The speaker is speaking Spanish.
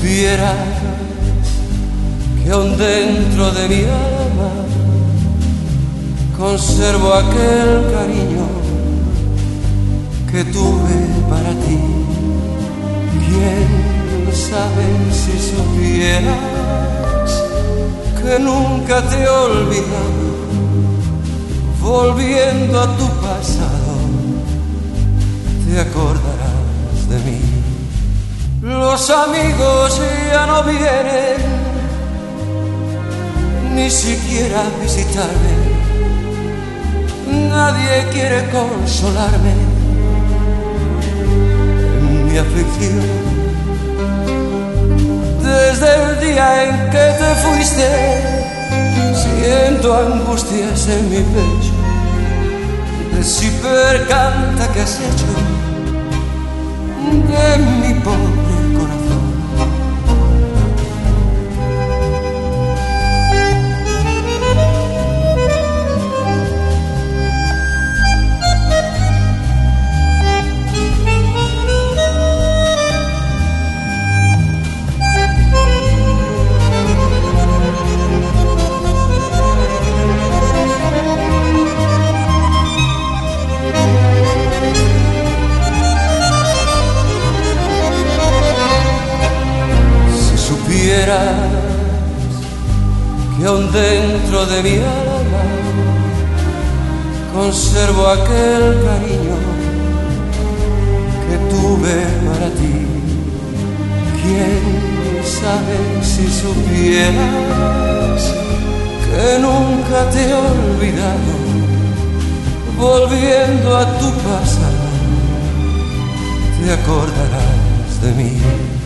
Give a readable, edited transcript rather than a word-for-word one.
supieras que aún dentro de mi alma conservo aquel cariño que tuve para ti. ¿Quién sabe si supieras que nunca te he olvidado? Volviendo a tu pasado, te acordarás de mí. Los amigos ya no vienen ni siquiera a visitarme. Nadie quiere consolarme en mi aflicción. Desde el día en que te fuiste, siento angustias en mi pecho. Si percanta que has hecho de mi pobre corazón. Que aún dentro de mi alma conservo aquel cariño que tuve para ti. ¿Quién sabe si supieras que nunca te he olvidado? Volviendo a tu pasado, te acordarás de mí.